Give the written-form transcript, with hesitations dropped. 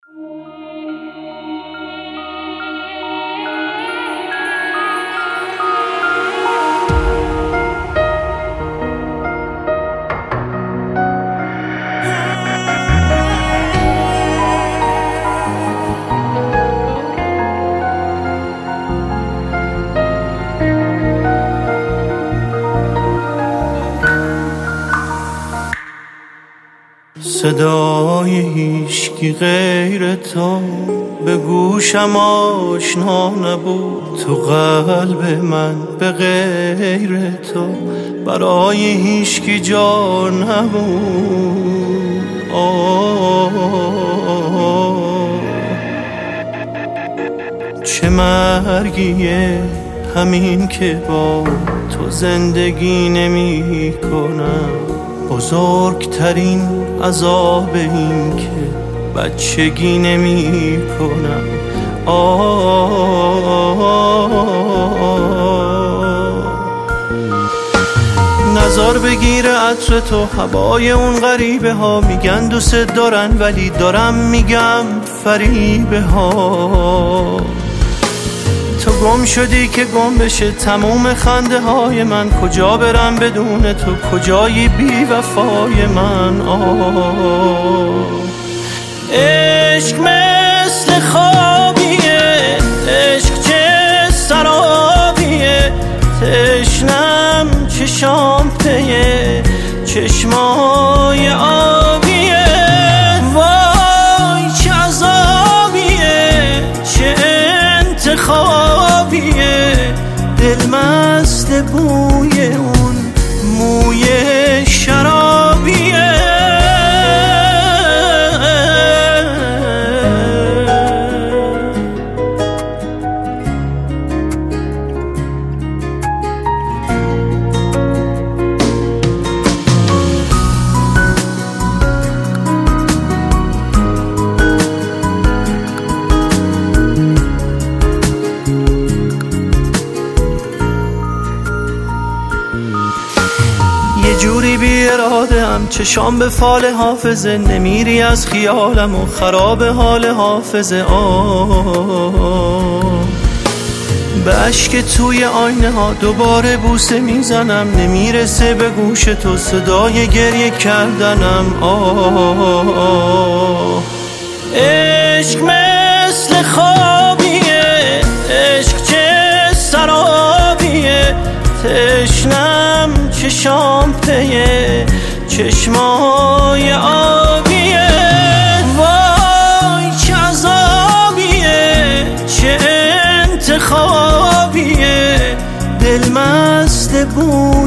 صدای هیچکی غیر تو به گوشم آشنا نبود، تو قلب من به غیر تو برای هیچکی جا نبود. چه مرگیه همین که با تو زندگی نمی کنم، بزرگترین عذاب این که بچگی نمی کنم. نظر بگیره عطر تو، هوای اون غریبه ها، میگن دوست دارن ولی دارم میگم فریبه ها. تو گم شدی که گم بشه تموم خنده های من، کجا برم بدون تو، کجایی بی وفای من. عشق مثل خوابیه، عشق چه سرابیه، تشنم چشام پیه چشمای آبیه. وای چه عذابیه، چه انتخابیه، دل مست بوی اون موی شرابیه. یه جوری بی اراده هم چشام به فال حافظه، نمیری از خیالم و خراب حال حافظه. به عشق توی آینه ها دوباره بوسه میزنم، نمیرسه به گوش تو صدای گریه کردنم. عشق مثل خوابیه، عشق چه سرابیه، تشنم چشام پیه چشمای آبیه. وای چه عذابیه، چه انتخابیه، دل مست بود